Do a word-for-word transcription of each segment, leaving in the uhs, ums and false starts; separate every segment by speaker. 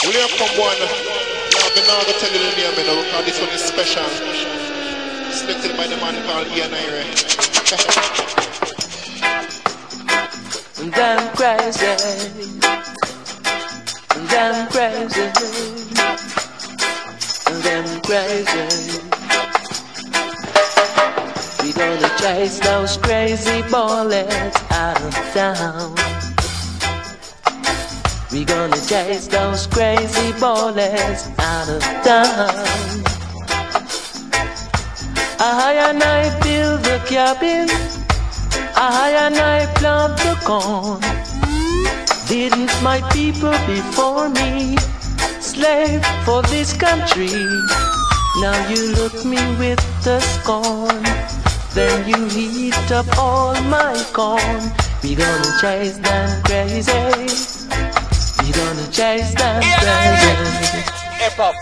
Speaker 1: Will you come one? Now, I'm not going to tell you the name, you know, because this one is special. Selected by the man called Ian Ire.
Speaker 2: Damn crazy. Damn crazy. Damn crazy. We gonna chase those crazy bullets out of town. We gonna chase those crazy bullets out of town. I and I build the cabin, I and I plant the corn. Didn't my people before me slave for this country? Now you look me with the scorn, then you heat up all my corn. We gonna chase them crazy. We gonna chase them crazy.
Speaker 3: Hip hop.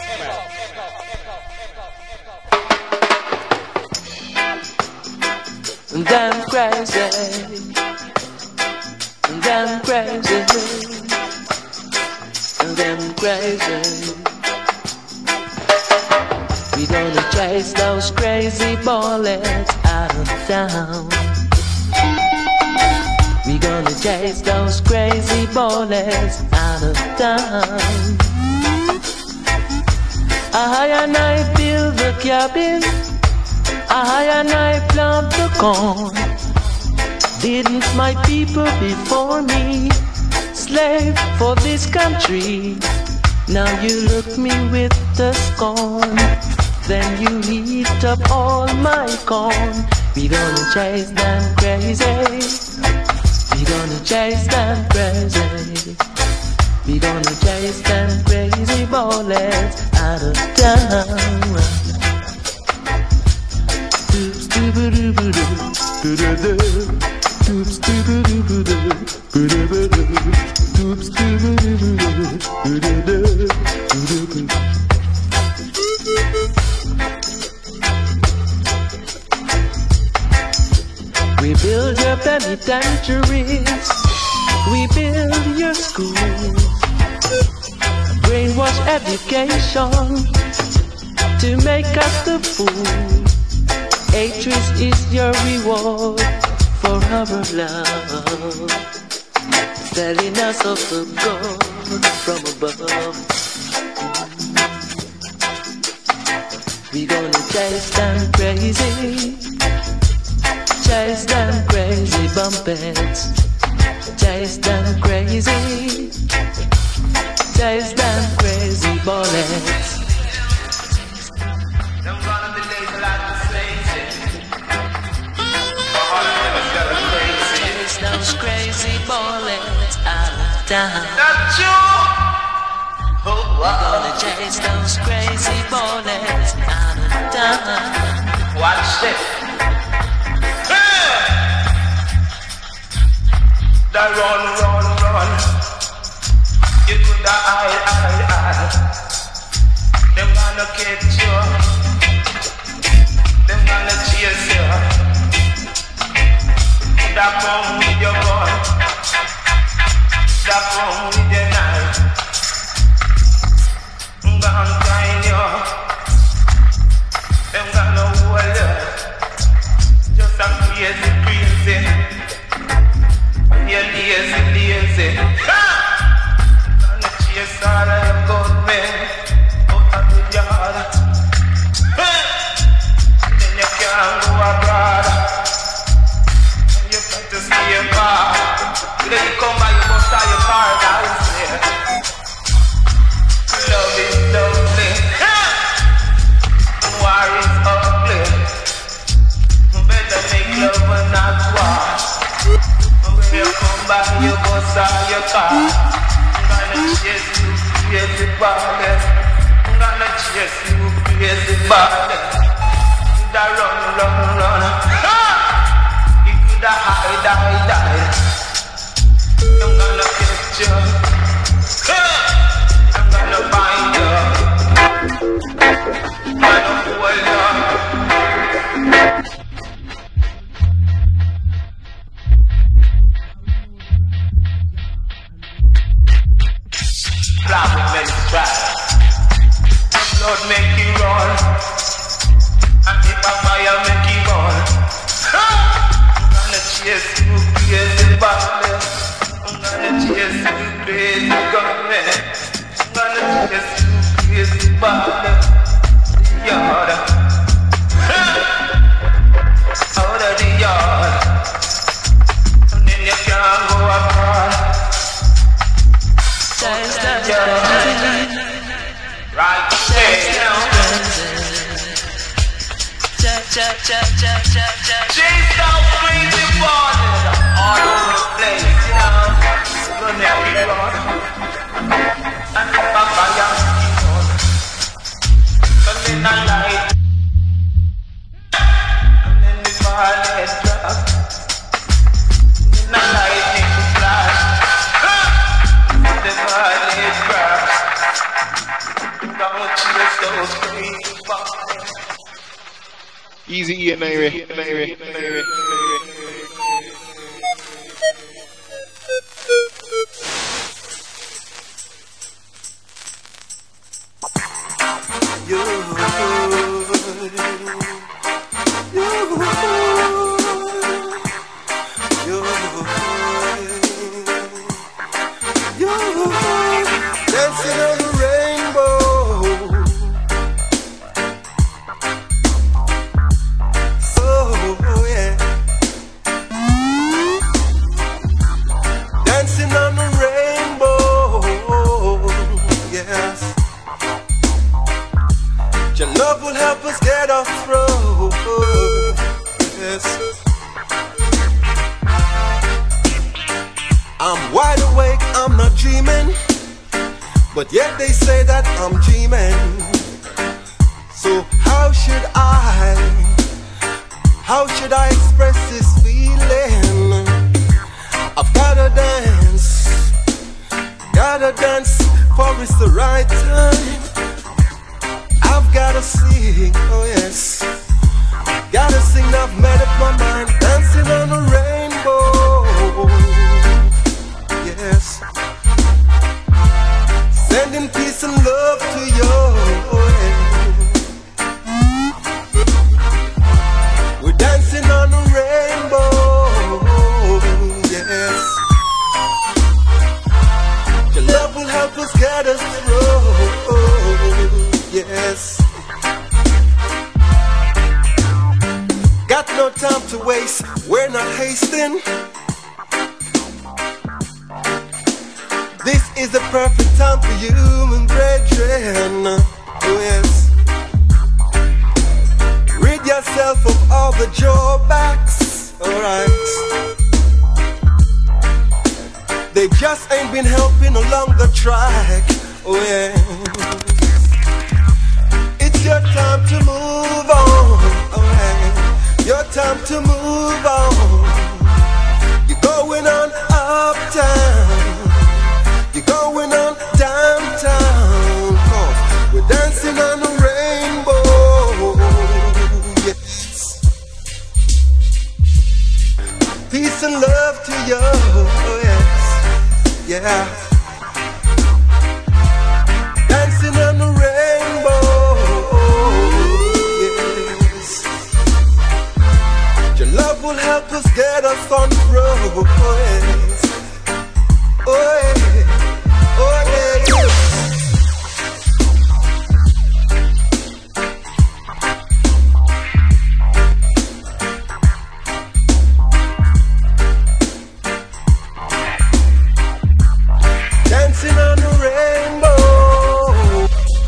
Speaker 2: Damn crazy. Damn crazy. Damn crazy. We gonna chase those crazy bullets out of town. We gonna chase those crazy bullets out of town. I and I build the cabin, I and I plant the corn. Didn't my people before me slave for this country? Now you look me with the scorn, then you heat up all my corn. We gonna chase them crazy. We gonna chase them crazy. We gonna chase them crazy bullets out of town. Doops doo-ba-doo-ba-doo, ba-da-da. Doops doo-ba-doo-ba-doo, ba-da-ba-doo. Doops doo-ba-doo-ba-doo, ba-da-da, ba-da-ba. We build your penitentiaries, we build your schools, brainwash education to make us the fool. Hatred is your reward for our love, telling us of the God from above. We gonna chase them crazy, chase them crazy bumpets, chase them crazy, chase them crazy bullets.
Speaker 4: Them gonna be lazy like the slaves. All of them is gonna crazy.
Speaker 2: Chase those crazy bullets out of town.
Speaker 4: Not you. Oh, wow.
Speaker 2: We're gonna chase those crazy bullets out of town.
Speaker 4: Watch this. That run, run, run. You coulda hide, hide, hide. Them gonna catch you. Them gonna chase you. That come with your gun. That come with your knife. I'm gonna find you. Them gonna hold you. Just a crazy, crazy. You're lazy, lazy. Gonna chase all of them good men out of the yard. Then you can't go abroad. And you got to stay far. Then you come back, you must have your car downstairs. Love is lovely. War is ugly. Better make love and not war. When you come back, you bust out your car. I'm gonna chase you, crazy body. I'm gonna chase you, crazy body. You coulda run, run, run. You coulda hide, hide, hide. I'm gonna catch you. I'm gonna find you. I'm gonna hold you. Fly with many stripes. blood make it run, and if a fire make it burn. I'm gonna chase you crazy body, I'm gonna chase you crazy gunman, I'm gonna chase you crazy body, yard, out of the yard, and then you can't go apart. Right there, you know. Chase out crazy bodies all over the place, you know. Gonna keep on, and the fire keep on. Burning a light, and then the fire drop, and the lightning flash, the fire crash. Don't chase those crazy bodies.
Speaker 1: Easy E and Nairi, Nairi, Nairi, Nairi.
Speaker 3: You, you, you, dancing on the rainbow. Oh yeah, dancing on the rainbow. Yes, your love will help us get us through. Yes, I'm wide awake, I'm not dreaming, but yet they say that I'm dreaming. So how should I, how should I express this feeling? I've gotta dance, gotta dance, for it's the right time. I've gotta sing, oh yes, gotta sing, I've made up my mind. Dancing on the rainbow, yes, sending peace and love to you. We're dancing on the rainbow, yes, your love will help us get us through, yes. Got no time to waste, we're not hasting. This is the perfect time for you, my brethren. Oh yes, rid yourself of all the drawbacks. Alright, they just ain't been helping along the track. Oh yeah, it's your time to move on. Alright, your time to move on. You're going on uptown, you're going on downtown, 'cause we're dancing on the rainbow. Yes, peace and love to you. Oh yes, yeah, dancing on the rainbow. Yes, your love will help us get us on through. Oh yes, oh yeah, oh yeah. Dancing on the rainbow,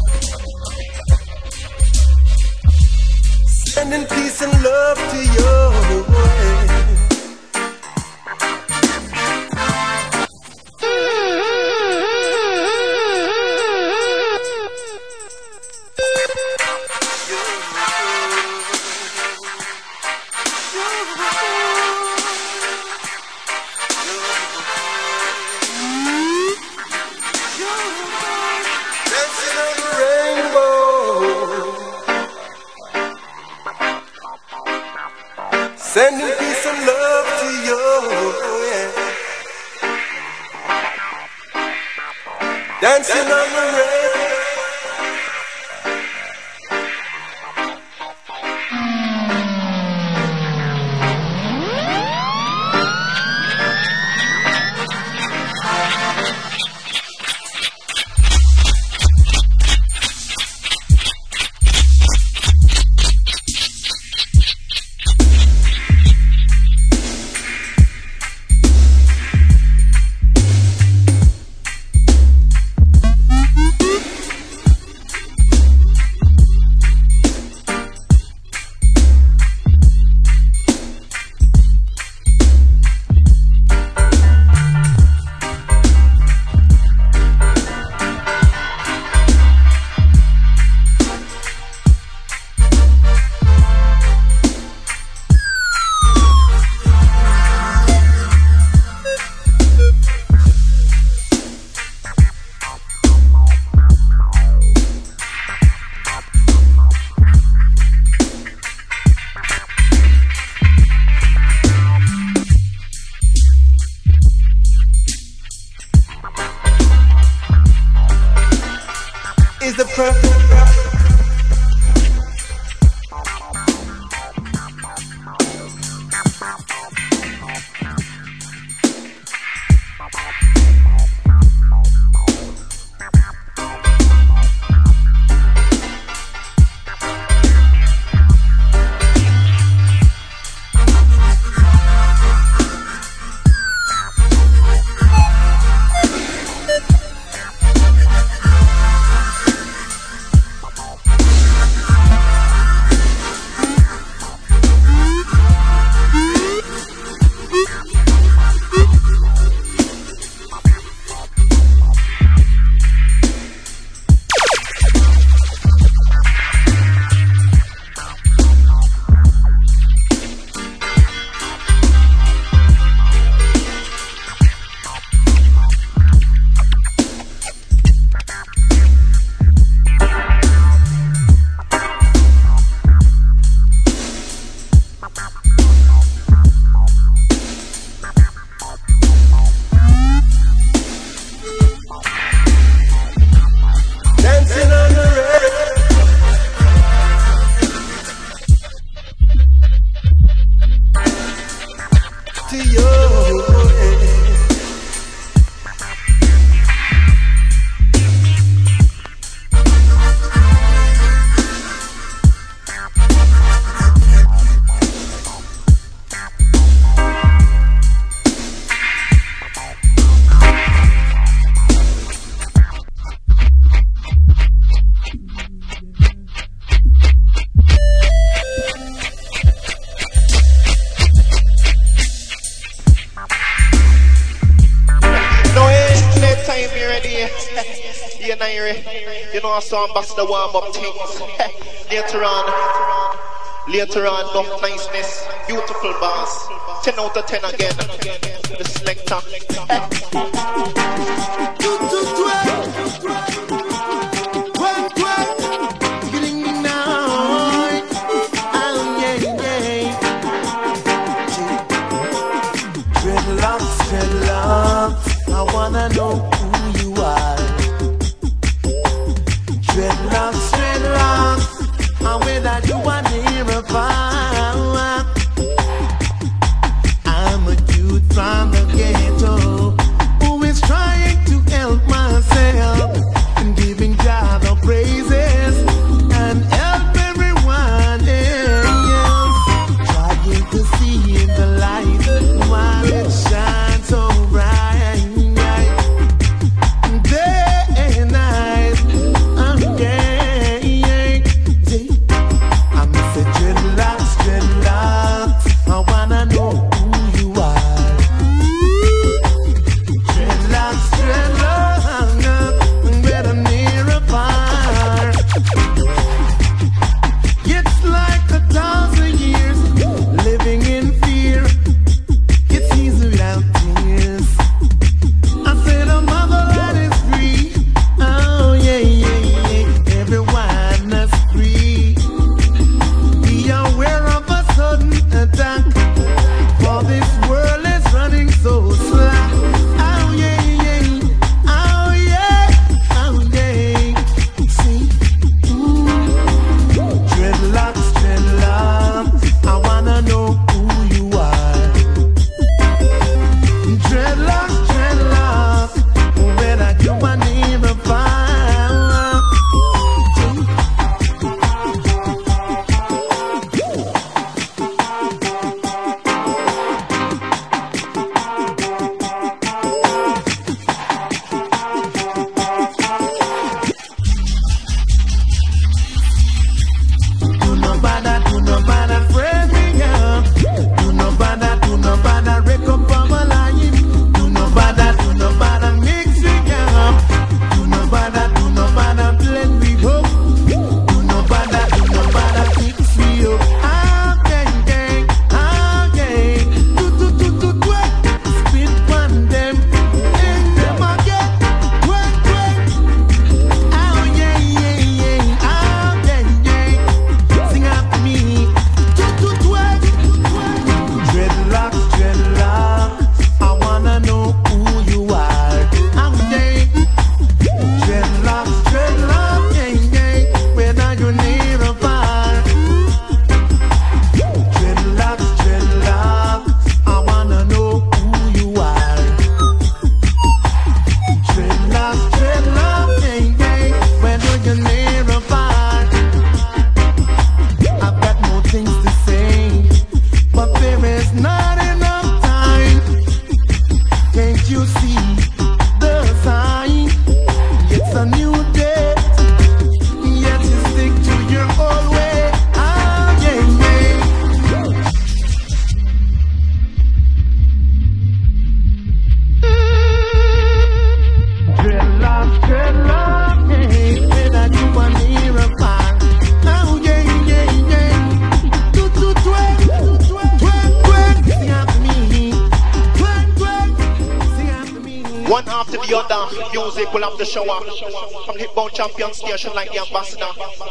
Speaker 3: sending peace and love to you. Dancing on the rainbow, sending peace and love to you. Yeah. Dancing on the rainbow. is the perfect.
Speaker 1: So bust the warm up things. Later on, later on, no niceness, beautiful bars. Ten out of ten again. The selector.
Speaker 2: Dreadlocks, dreadlocks, I wanna know who you are. Dreadlocks, dreadlocks, and whether you are near or far. I'm a youth from the ghetto who is trying to
Speaker 5: a new day. Yet you stick to your old way. Ah, yeah, yeah. Dreadlock, dreadlock, yeah. When I do one hear a fan. Oh, yeah, yeah, yeah. Do, do, twerk, twerk, twerk. Sing after me. Twerk, twerk. Sing after me.
Speaker 1: One after the other, music will have the shower. From Hitbound Champion Station like the ambassador.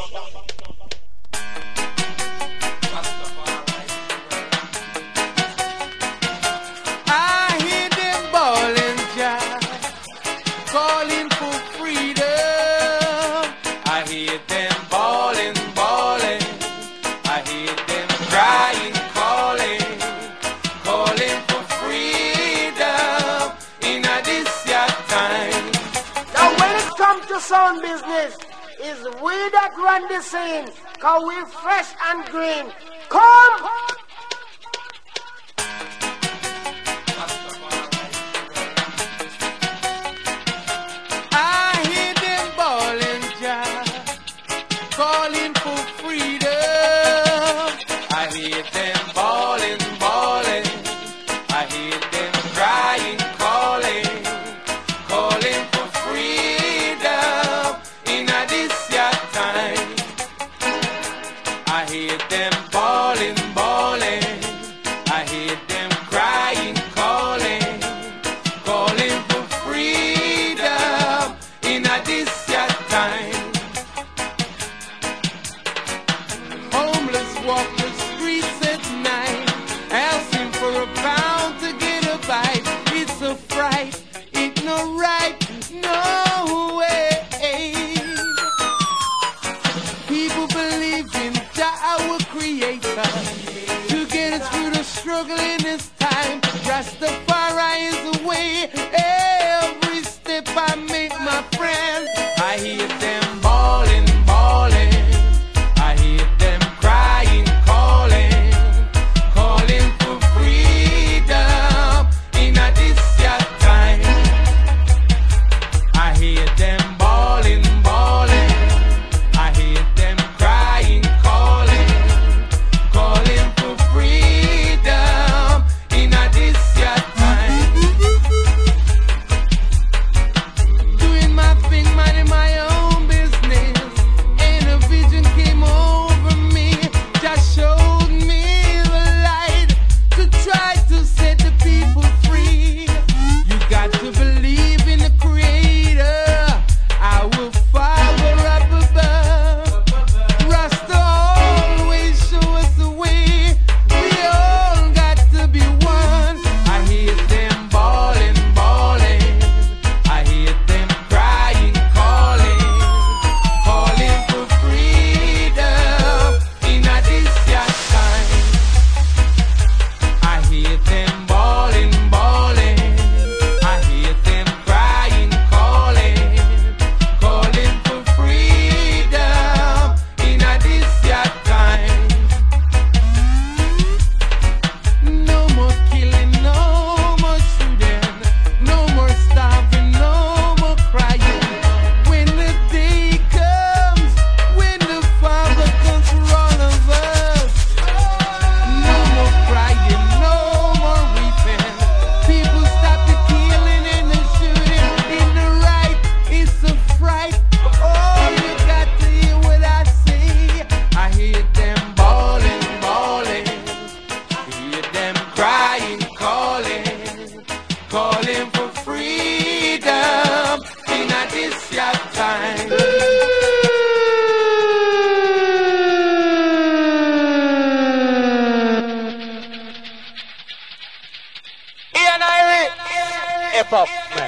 Speaker 5: I hear them bawling, Jah, calling for freedom.
Speaker 6: I hear them bawling, bawling. I hear them crying, calling, calling for freedom in a this year time.
Speaker 7: Now when it comes to sound business, it's we that run the scene, cause we fresh and green. Come!
Speaker 5: I hear them bawling, Jah, calling for freedom.
Speaker 6: I hear them bawling, bawling. I hear them crying, calling, calling for freedom in a this year time. I hear them bawling, bawling. I hear them crying, calling, calling for freedom in a this year time.
Speaker 5: Homeless walk the streets at night, asking for a pound to get a bite. It's a fright, it's no right, no way. People believe in Jah, our creator, to get us through the struggle in this time. Rastafari is the way. Every step I make, my friend,
Speaker 6: I hear them bawling, bawling. I hear them crying, calling, calling for freedom in a this year time. I hear them bawling, bawling. I hear them crying, calling, calling for freedom in a this year time.
Speaker 5: doing my thing, minding my own business, and a vision came over me. Just showed me the light to try to set the people free. You got to believe in the Creator, our Father up above. Rasta always show us the way. We all got to be one.
Speaker 6: I hear them bawling, bawling. I hear them crying, calling, calling for freedom in a this year time. I hear them bawling, bawling. I hear them crying, calling, calling for freedom in a this year time.
Speaker 5: No more killing, no more shooting, no more starving, no more crying. When the day comes, when the Father comes for all of us, no more crying, no more weeping. People stop the killing and the shooting. In the right, it's a fright. Oh, you got to hear what I say.
Speaker 6: I hear them bawling, bawling. I hear them crying, calling, calling for freedom in a this year time.
Speaker 4: Ian Irie, hip hop man.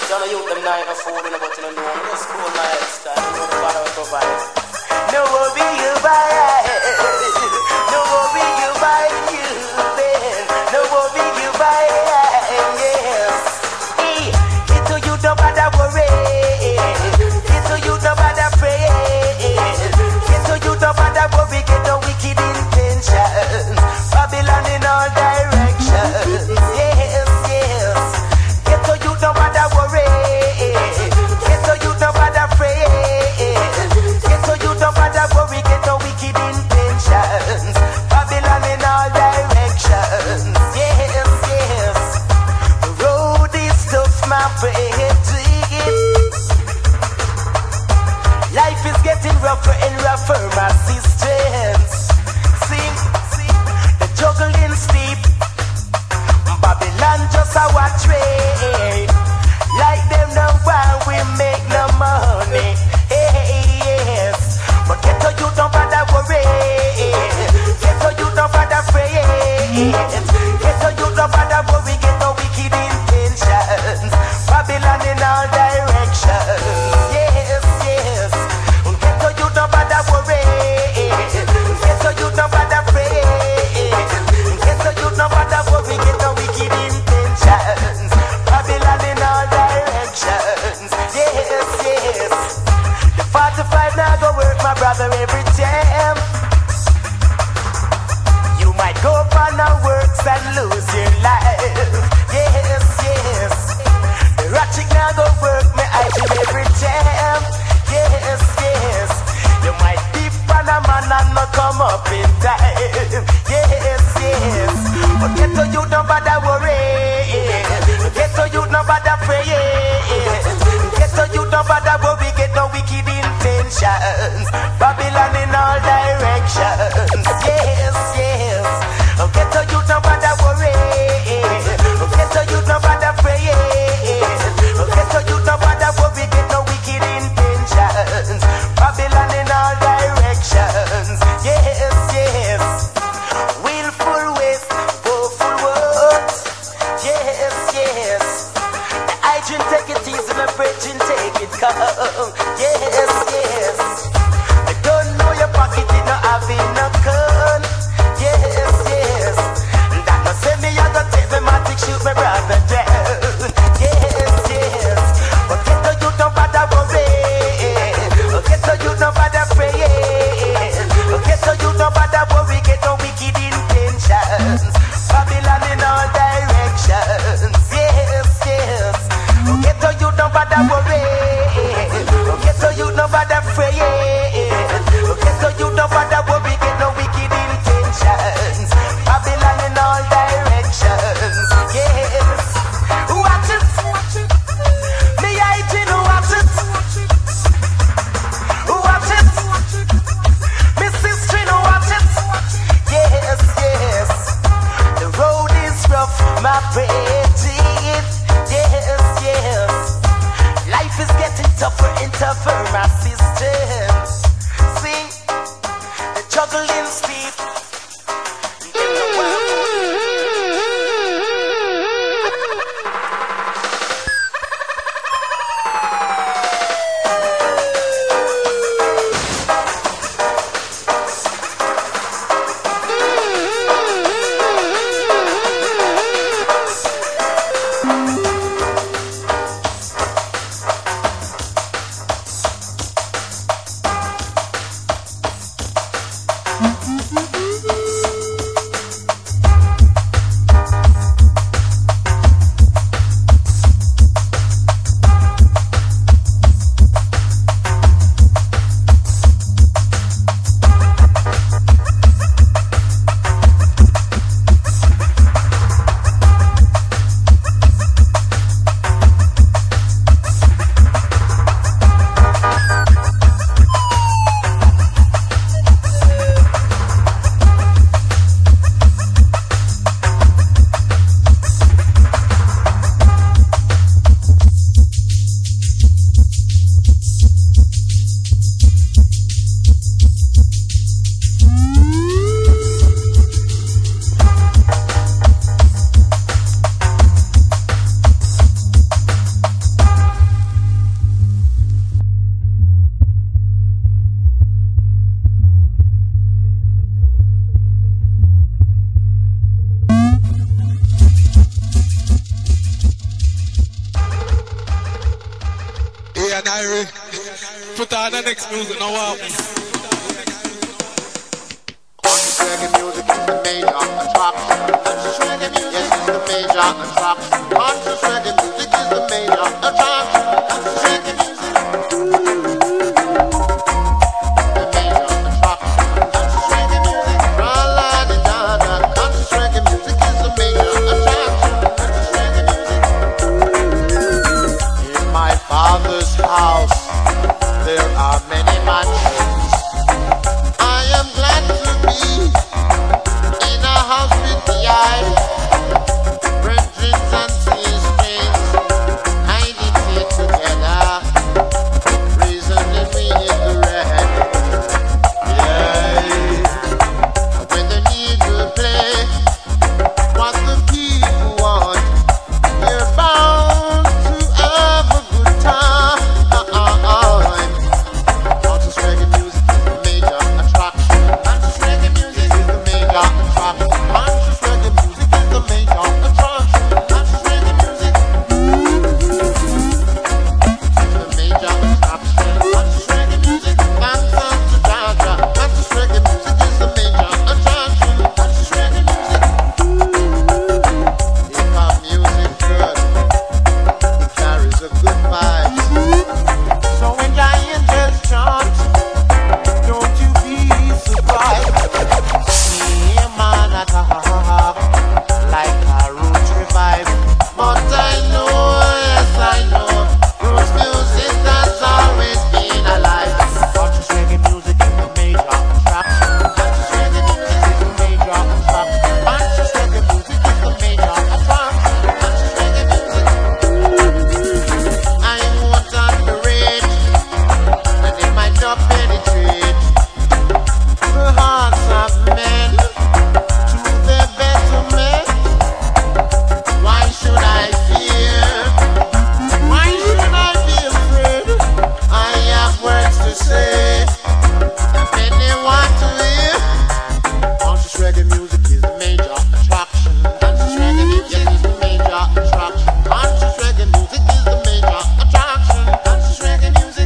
Speaker 8: Don't you them night of food and about to know this cool lifestyle. You know the bottle provide.
Speaker 9: No worry you buy, no worry you buy you, Ben. No worry you buy, yes. Hey, get to you no bother worry, get to you no bother pray, get to you no bother worry, get no wicked intentions. Babylon in all directions, yes, yes. Get to you no bother worry, get to you no bother pray. No matter worry, get no wicked intentions. Babylon in all directions. Yes, yes. The road is tough, my friend. Life is getting rougher and rougher, my sisters. See, see, the juggling steep. Babylon just a watch trade. Like them no while we make no money. Hey, yes. But get to you, don't bother worry. Get to you, don't bother pray. Get to you, don't bother worry. Get no wicked intentions. Babylon in all directions. Yes, yes. Get to you, don't bother worry. Get to you, don't bother pray. Get to you, don't bother worry. Get no wicked intentions. Babylon in all directions. Yes, yes. The forty-five now go work, my brother, every time. You might go upon the works and lose your life. Yes, yes. The ratchet now go work, my item every time. Yes, yes. You might be on a man and not come up in time. Yes, yes. But get to you, no bother worry. Get to you, no bother pray. Get to you, no bother worry. Get no wicked intentions. Babylon in all directions. Yes, yes. Get to you, no bother worry. Get to you, no bother pray. Get to you, no bother worry. Get no wicked intentions. Babylon in all directions. Yes, yes. Willful waste, woeful words. Yes, yes. The hygiene take it easy, my brethren take it calm. Yes, yes. I don't know your pocket, it no have no gun. Yes, yes. That no say me, I go take me matic, shoot my brother down. Yes, yes. But get to you, don't bother worry. Get to you, don't bother pray. Get to you, don't bother worry. Get no wicked intentions. Babylon in all directions. Yes, yes. Get to you, don't bother worry. Get to you, don't bother pray. Get to you, don't bother worry.
Speaker 10: and Irie. Put on the next music now. Wow.
Speaker 11: Conscious reggae music is the major attraction. Conscious reggae music yes, is the major attraction. Conscious reggae music is the major attraction. Conscious reggae music.
Speaker 3: Father's house, there are many mansions. I am glad to be in a house with the eye, brethren and sisters, hiding together, reasoning we in the red. Yeah, when the needle play what the people want, we're bound to have a good time. Conscious reggae music is the major attraction. Conscious reggae music is the major attraction. Conscious reggae music is the major attraction. Conscious reggae music is the major attraction. Conscious reggae music, thanks to Jaja. Conscious reggae music is the major attraction. Conscious reggae music. If our music good, it carries a good vibe. So when giants chant, don't you be surprised. See a man attack like a root revive. But I know, yes I know, roots music has always been alive. Conscious reggae music is the major attraction. Conscious reggae music is the major attraction. Conscious reggae music is the major attraction. Conscious reggae music. I want on the range, and it might not penetrate the hearts of men to their betterment. Why should I fear? Why should I be afraid? I have words to say, and they want to hear. Conscious reggae music is the major attraction. Conscious reggae music is the major attraction. Conscious reggae music is the major attraction. Conscious reggae music.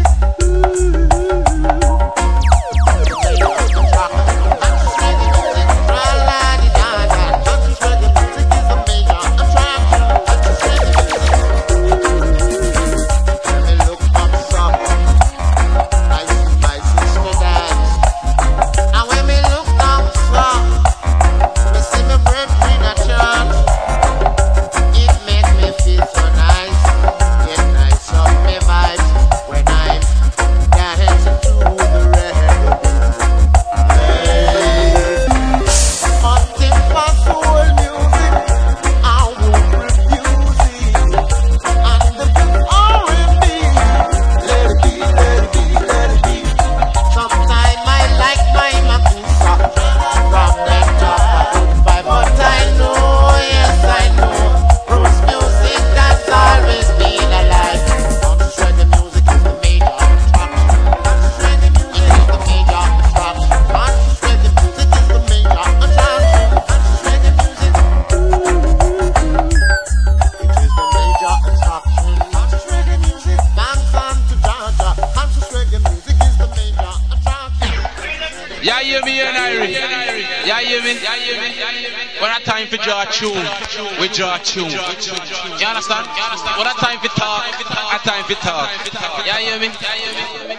Speaker 6: Yeah, hear me and Irie. Yeah, hear me. When a time for draw tune, we draw tune. You understand? When a time for talk, a time for talk. Yeah, hear me. Yeah, hear me.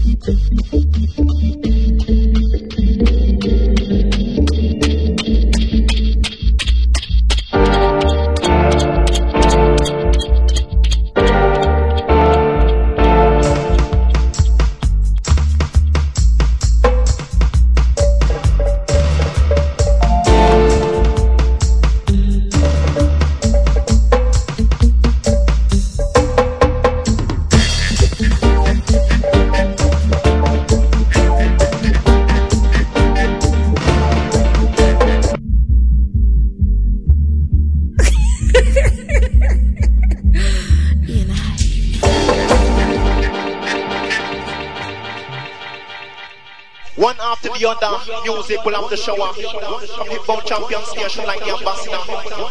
Speaker 1: One after the other, music will have the shower. From Hip Hop Champion Station like the ambassador.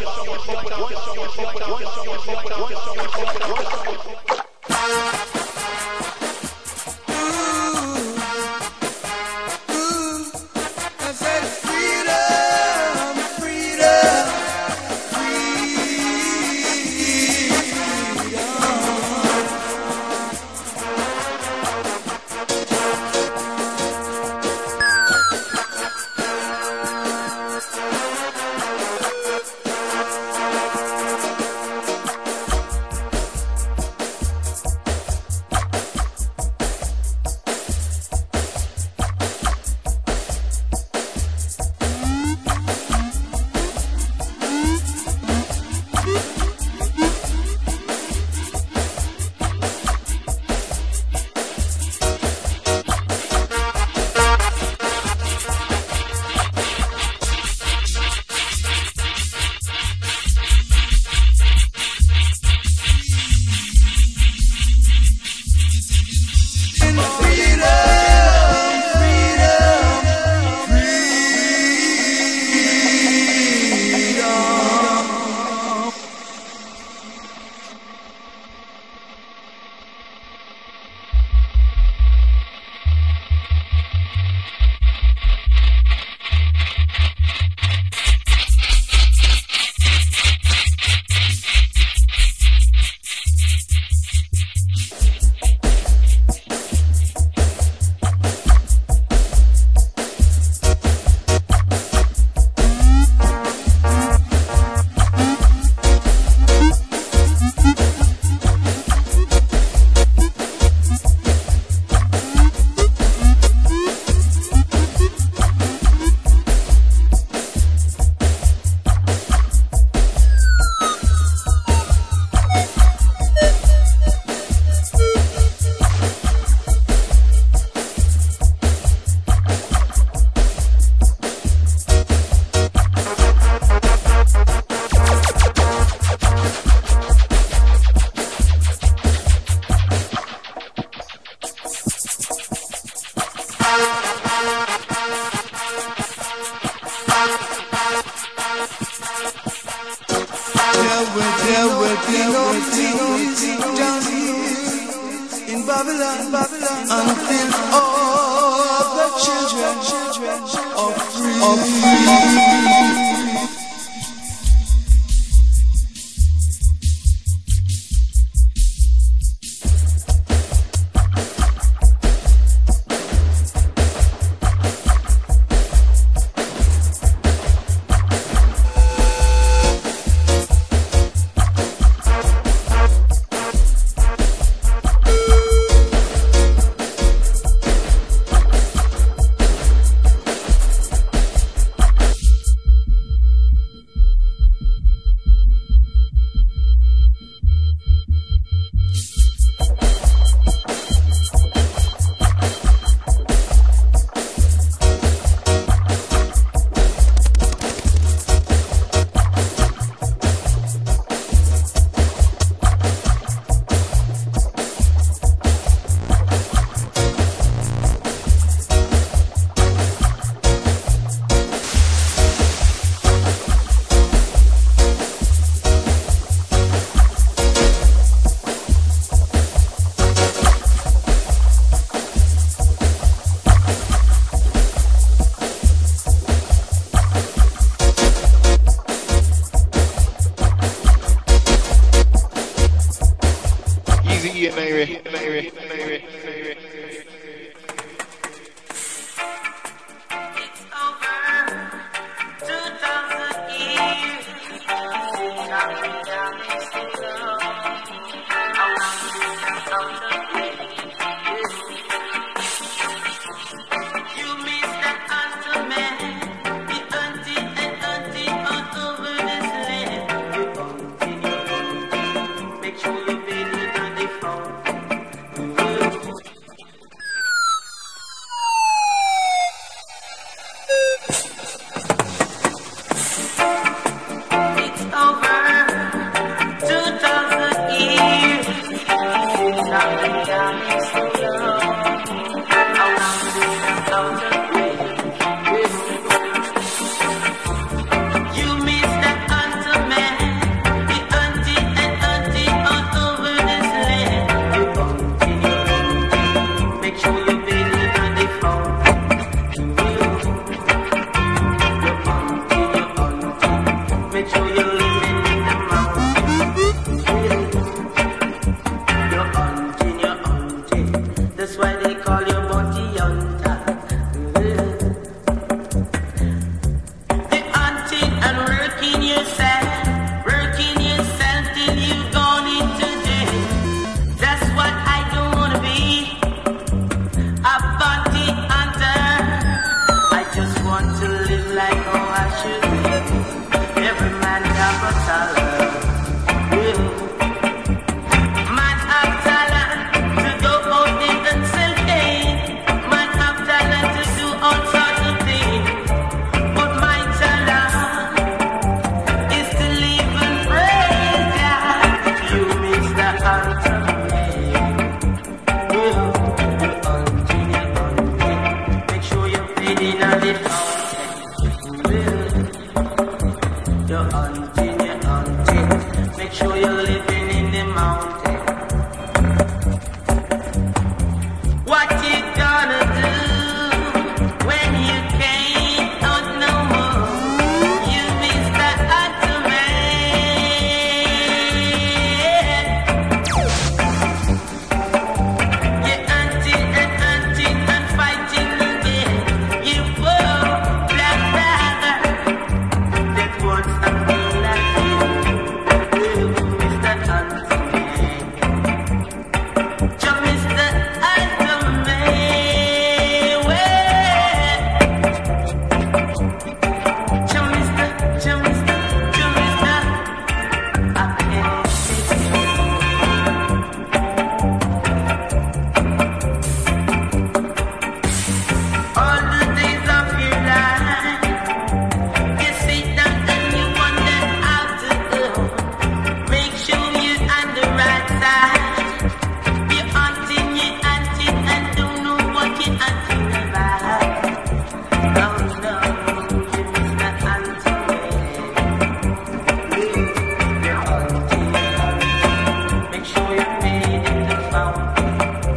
Speaker 3: I said freedom, freedom, until all the children are free.
Speaker 2: out of range. You miss that hunter man, the hunting and hunting all over this land. You hunting, you hunting, make sure you're bathing on the fountain. You're hunting, you're hunting, make sure you're living in the mountain. You're hunting, you're hunting, that's why they call you bounty hunter. The hunting and working yourself, working yourself till you've gone into jail. That's what I don't wanna be, a bounty hunter. I just want to live like how I should live. Every man have a talent. Yeah. Man have talent to go out there and sell cane. Man have talent to do all sorts of things. But my talent is to live and praise God. You miss the hunter man. Yeah. You're hunting, you're hunting, make sure you're feeding on the fountain. Yeah. You're hunting, you're hunting, make sure you're living in the mountain. What you gonna do when you can't out no more? You miss the hunter man. You're hunting and hunting and fighting again. You poor black brother that wants a man like you. You miss the hunter man. You miss the hunter man. Well, you miss the, you miss the, you miss the. I can't see you. All the days of your life, you sit down and you wonder how to do. Make sure you're on the right side. You're hunting, you're hunting, and don't know what you're hunting about. Oh no, you miss the hunting man. You're hunting, you're hunting, make sure you're paid in the fountain.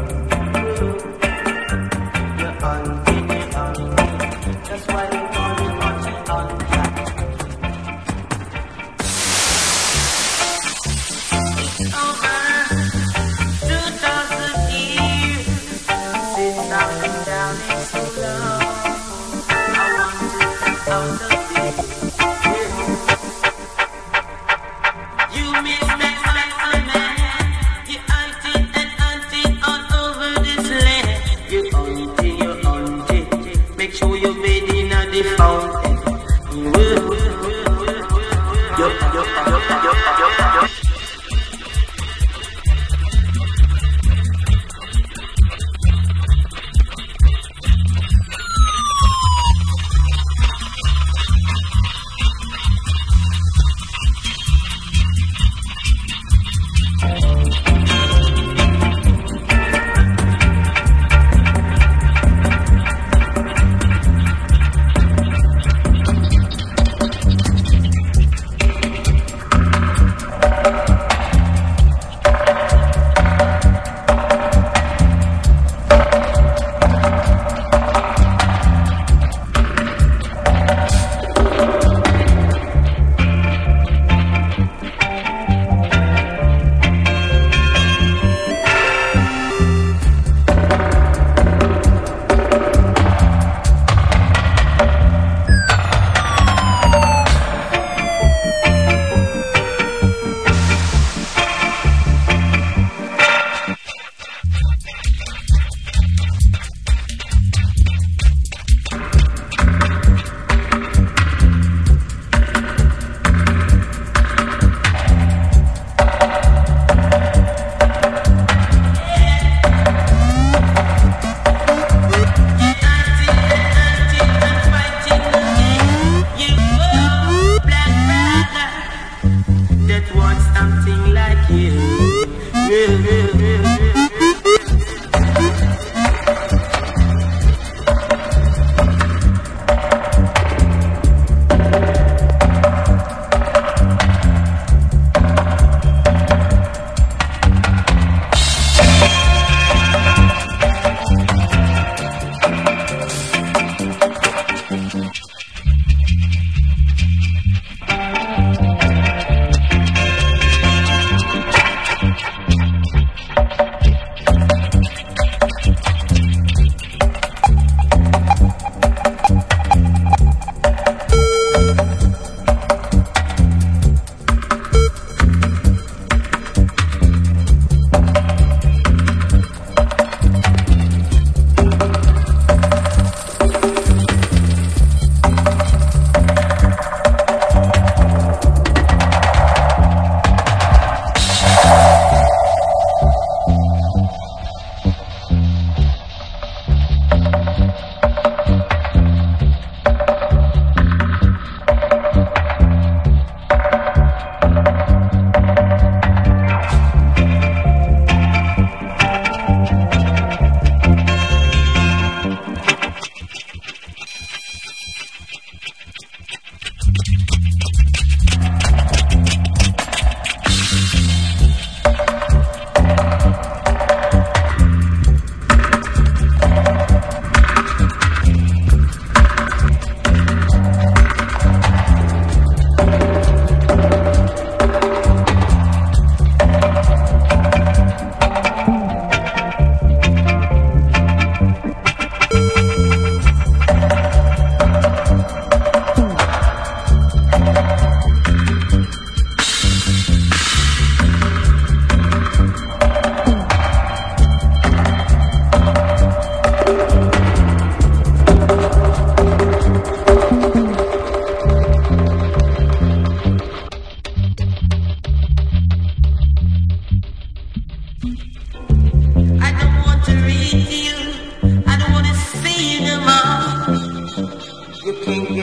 Speaker 2: You're hunting, you're hunting, that's why they call you bounty hunter. It's over two thousand years since I've been down here so long. I want to get out of here. You miss me, man, man. You're hunting and hunting all over this land. You're hunting, you're hunting, make sure you're bathing on the fountain. You're, you're, you're, you're, you're, you're.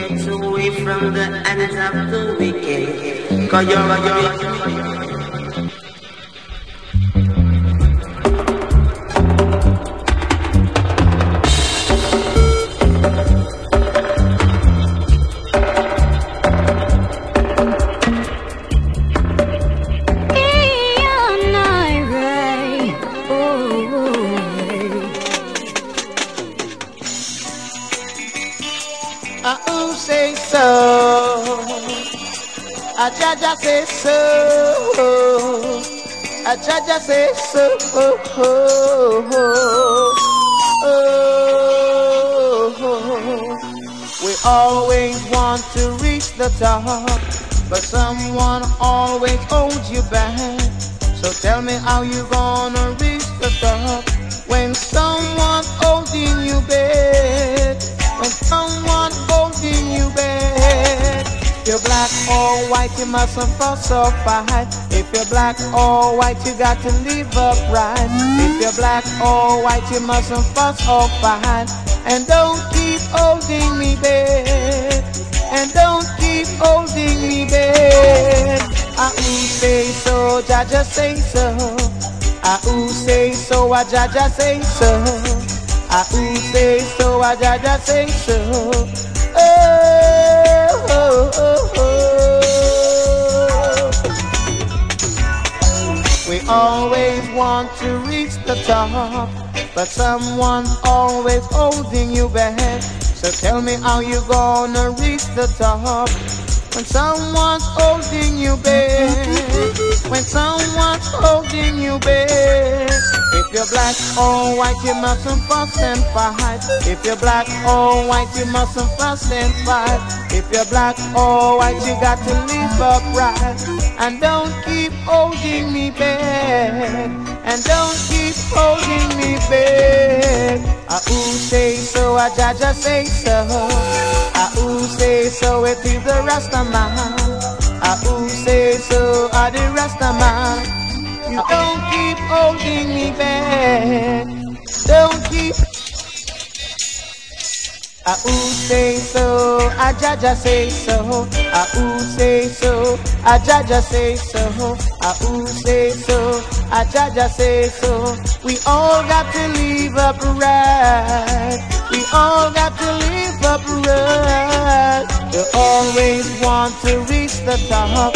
Speaker 12: Get away from the hands of the wicked. Cause you're a you're
Speaker 13: Jaja say so, a Jaja say so, oh, oh, oh, oh. We always want to reach the top, but someone always holds you back. So tell me how you gonna reach the top when someone holding you back, when someone holding you back. If you're black or white, you mustn't fuss or fight. If you're black or white, you got to live upright. If you're black or white, you mustn't fuss or fight. And don't keep holding me back. And don't keep holding me back. I who say so, Jaja say so. I who say so, I Jaja say so. I who say so, I Jaja say so. Oh, oh, oh, oh. We always want to reach the top, but someone always holding you back. So tell me how you gonna reach the top when someone's holding you back, when someone's holding you back. If you're black or white, you mustn't fuss and fight. If you're black or white, you mustn't fuss and fight. If you're black or white, you got to live upright. And don't keep holding me back. And don't keep holding me back. I who say so, I Jaja say so. I who say so, it is the Rastaman. I who say so, I the Rastaman. You don't keep holding me back. Don't keep. I who say so, I Jaja say so. I who say so, I Jaja say so. I who say so, I Jaja say so. We all got to live upright. We all got to live upright. You always want to reach the top.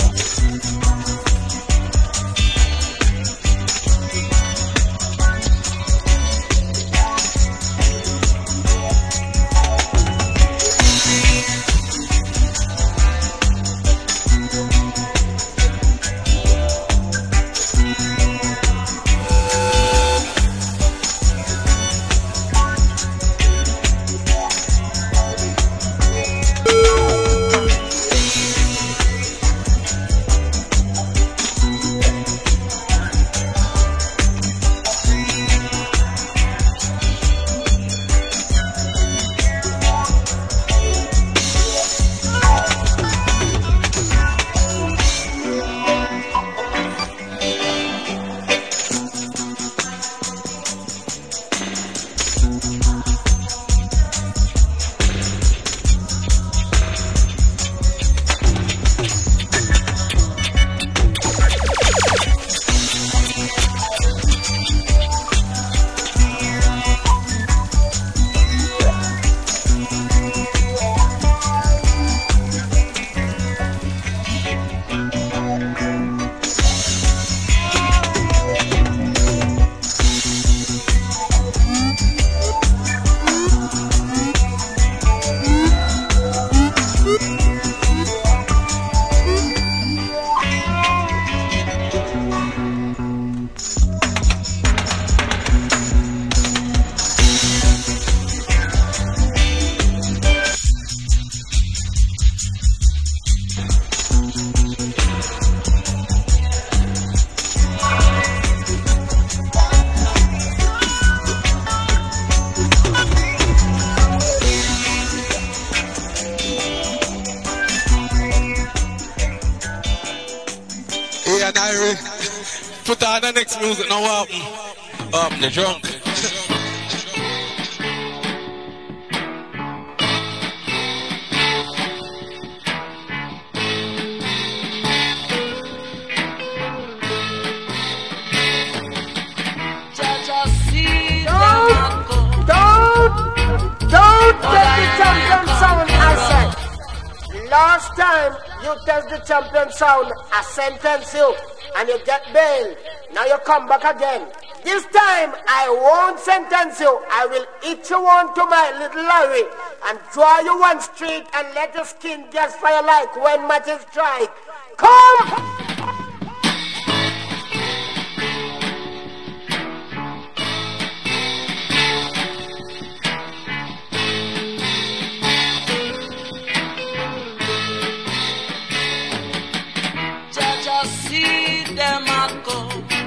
Speaker 10: Put on the next music now. Up, up the drunk.
Speaker 7: you test the champion sound, I sentence you, and you get bail. Now you come back again. This time, I won't sentence you. I will hit you on to my little lorry and draw you one street and let your skin just fire like when matches strike. Come!
Speaker 2: See them a go,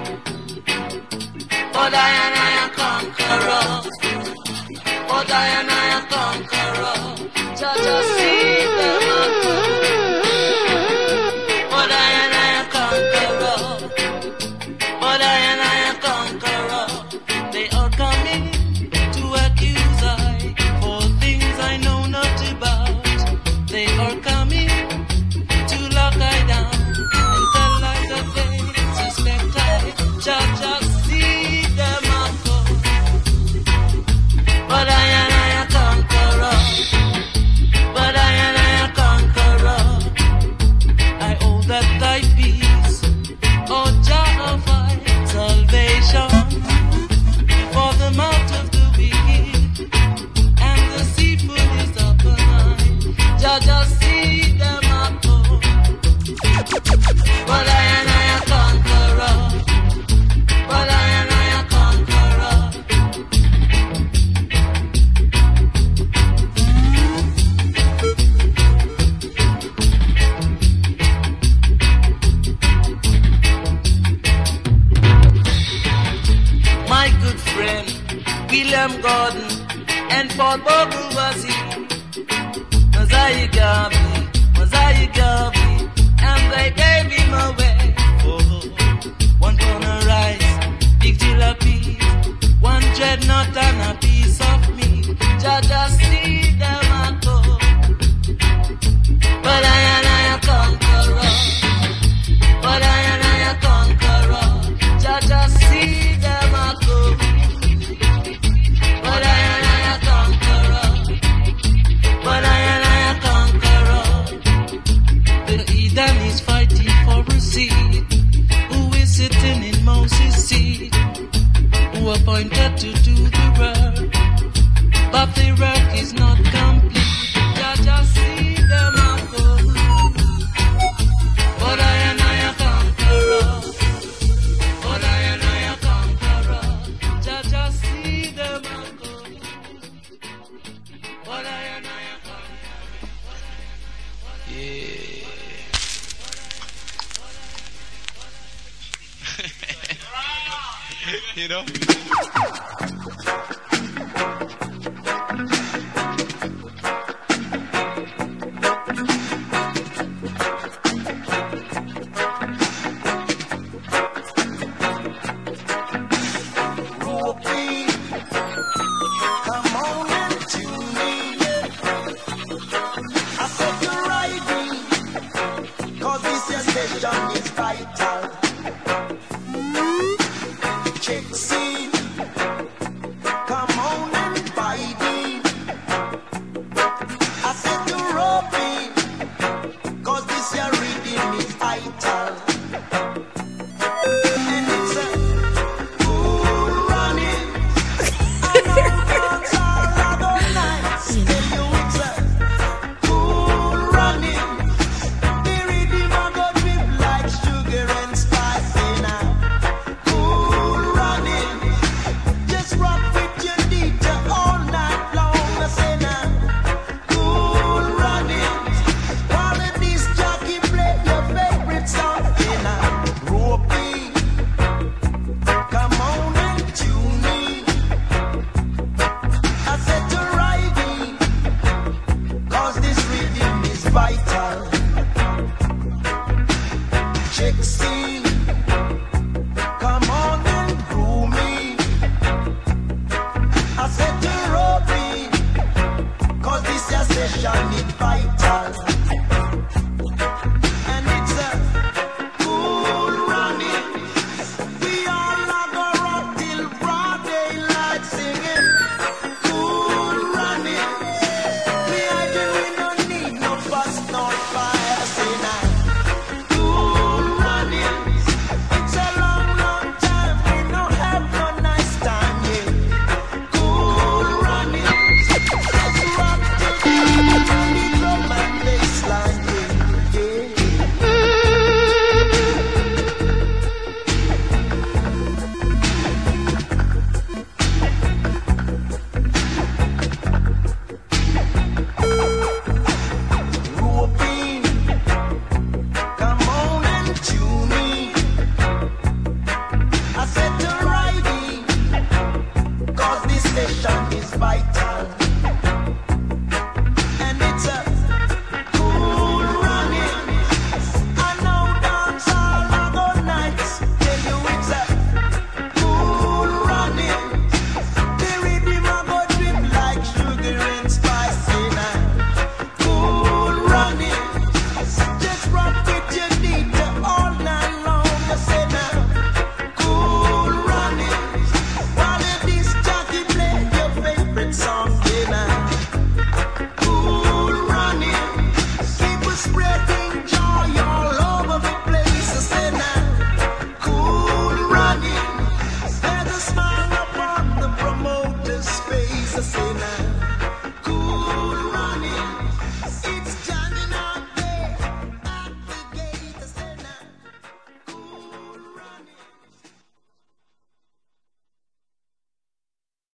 Speaker 2: but I and I a conqueror, but I and I a conqueror. Jaja see them a go, but I and I a conqueror, but I and I a conqueror. They are coming to accuse I for things I know not about. They are coming to lock I down. Jaja see them a go, but I and I a conqueror, but I and I a conqueror. I owe that thy peace, oh Jah of my salvation, for the mouth of the wicked and the seafood is upon high. Jaja see them a go, but I and I a conqueror. But I and I a conqueror. My good friend William Gordon and Paul Bogle was he. Mosiah Garvey, Mosiah Garvey, and they gave him away for one corner rice, big jalapeno, one dreadnought and a piece of meat. Jaja see them a go, but I and I a conqueror, but I and I a conqueror. Jaja see them a go, but I and I a conqueror, but I and I a conqueror. The Eden is fighting for a seat. Sitting in Moses' seat, who appointed to do the work, but the work is not complete. Jaja see them a go, but I and I a conqueror, but I and I a conqueror. Jaja see them a go, but I and I a conqueror. Yeah.
Speaker 6: You know?
Speaker 9: Session